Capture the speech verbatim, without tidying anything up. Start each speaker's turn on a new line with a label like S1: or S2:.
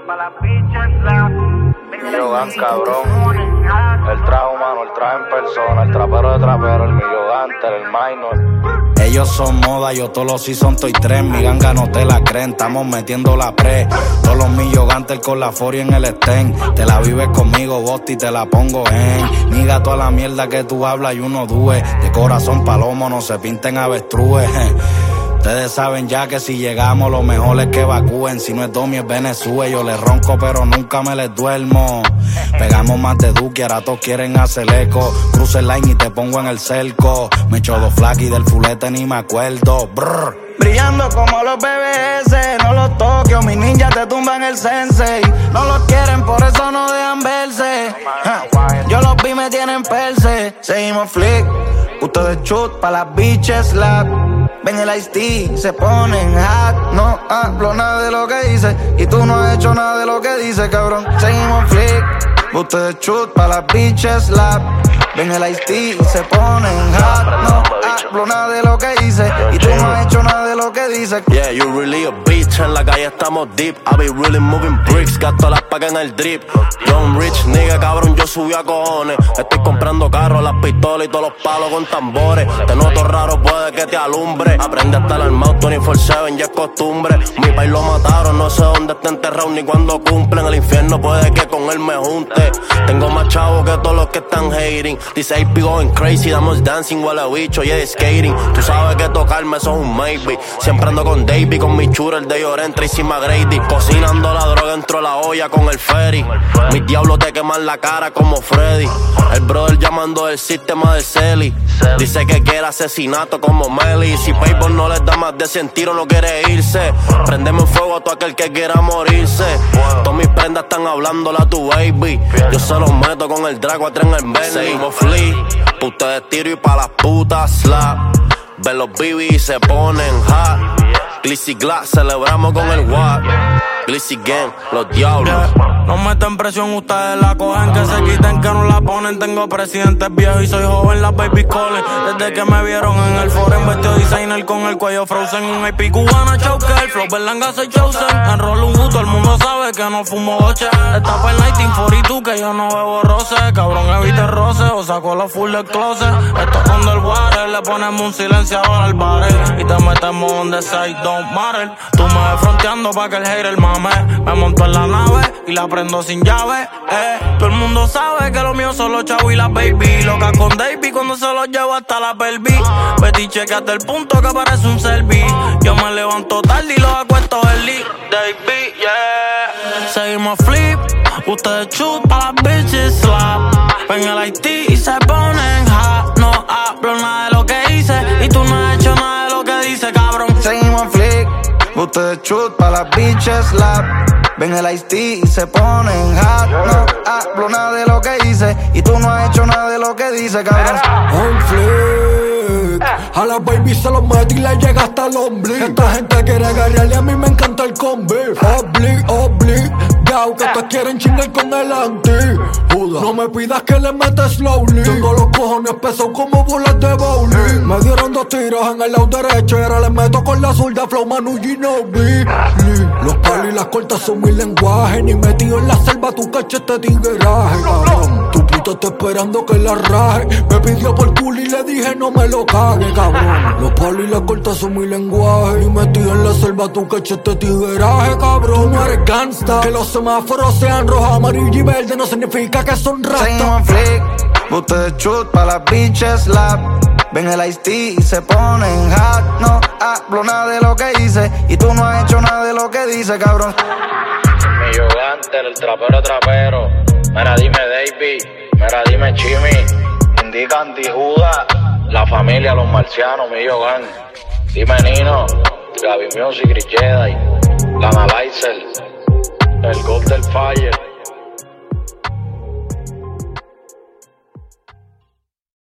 S1: Millogan, cabrón. El trajo, mano, el traje en persona. El trapero de trapero, el Millogante, el minor. Ellos son moda, yo todos los season estoy tres. Mi ganga no te la creen, estamos metiendo la pre. Todos los Millogantes con la Fori en el Sten. Te la vives conmigo, Bosti, te la pongo en. Niga toda la mierda que tú hablas y uno due. De corazón palomo, no se pinten avestrúes. Ustedes saben ya que si llegamos lo mejor es que evacúen. Si no es Domi es Venezuela. Yo les ronco pero nunca me les duermo. Pegamos más de Duque, ahora todos quieren hacer eco. Cruce el line y te pongo en el cerco. Me echo dos flaques y del fulete ni me acuerdo. Brr.
S2: Brillando como los B B S, no los toques o mis ninjas te tumban el sensei. No los quieren, por eso no dejan verse. Ja. Yo los vi, me tienen perse. Seguimos flick, ustedes shoot pa' las bitches slap. Ven el Ice-T, se ponen hot. No hablo nada de lo que hice y tú no has hecho nada de lo que dices, cabrón. Seguimos flick, ustedes shoot pa' las bitches slap. Ven el Ice-T, se ponen hot. No hablo nada de lo que hice y tú no has hecho nada de lo que dices.
S3: Yeah, you really a bitch, en la calle estamos deep. I be really moving bricks, gasto las pagas en el drip. Young rich nigga, cabrón, yo subí a cojones. Estoy comprando carros, las pistolas y todos los palos con tambores. Te noto raro, puede que te alumbre. Aprende a estar armado veinticuatro siete, ya es costumbre. Mi país lo mataron, no sé dónde está enterrado ni cuándo cumplen. El infierno puede que con él me junte. Tengo más chavos que todos los que están hating. Dice A P going crazy, damos dancing, huele a bicho, yeah, skating. Tú sabes que tocarme eso es un maybe. Siempre ando con Davey, con mi churro, el de Lloren, Tracy McGrady. Cocinando la droga dentro de la olla con el ferry. Mis diablos te queman la cara como Freddy. El brother llamando del sistema del Celi. Dice que quiere asesinato como Melly. Si Paypal no les da más de cien tiros, no quiere irse. Prendeme en fuego a todo aquel que quiera morirse. Todas mis prendas están hablándole a tu baby. Yo se los meto con el Drago a tren en Bentley. Seguimos flea, pa' ustedes tiro y pa' las putas slap. Ven los B B y se ponen hot. Glizzy Glass, celebramos con el Watt. Glizzy Gang, los diablos.
S2: No meten presión, ustedes la cogen. Que se quiten, que no la ponen. Tengo presidentes viejos y soy joven, las baby calling. Desde que me vieron en el forum, vestido designer con el cuello frozen. Un I P cubana choker, flow berlanga soy chosen. Enrollo un gusto, todo el mundo sabe que no fumo boche. Está para el nineteen cuarenta y dos que yo no bebo roce. Cabrón, evite roce o saco la full del closet. Esto es underwater, le ponemos un silenciador al barrel. Y te metemos donde sea, it don't matter. Tú me ves fronteando pa' que el hater mame. Me monto en la nave y la prendo sin llave, eh. Todo el mundo sabe que lo mío son los chavos y las baby. Loca con Davey cuando se los llevo hasta la pelvis. Betty checa hasta el punto que parece un selfie. Yo me levanto tarde y los acuesto early. Davey, yeah. Seguimos flip, ustedes shoot pa' las bitches slap. Ven el I T y se ponen hot. No hablo nada de lo que hice y tú no has hecho nada de lo que dice, cabrón. Seguimos flip, ustedes shoot pa' las bitches slap. Ven el Ice-T y se ponen hot. No hablo nada de lo que hice y tú no has hecho nada de lo que dice, cabrón.
S4: On flick, a la baby se los mete y le llega hasta el ombligo. Esta gente quiere agarrarle, a mí me encanta el combi. Obli, obli, yao, que te quieren chingar con el anti. No me pidas que le metes slowly. Tengo los cojones pesados como bolas de bowling. Me dieron dos tiros en el lado derecho y ahora les meto con la zurda flow Manu Ginobili. Los palos y las cortas son mi lenguaje. Ni metido en la selva tu cachete tigueraje, cabrón. Tu puta está esperando que la raje. Me pidió por culo y le dije no me lo cague, cabrón. Los palos y las cortas son mi lenguaje. Ni metido en la selva tu cachete tigueraje, cabrón. Tú no eres gangsta. Que los semáforos sean rojo, amarillo y verde no significa que son rastas.
S2: Seguimos flick, ustedes shoot pa' las bitches slap. Ven el Ice-T y se ponen hot. No hablo nada de lo que hice y tú no has hecho nada de lo que dice, cabrón.
S1: Millogante, el trapero trapero. Mira dime Davey, mira dime Chimi. Indica Antijuda, la familia, los marcianos, Millogan. Dime Nino, Gaby Music, Rich Jedi, Lana Lysel, el God del Fire.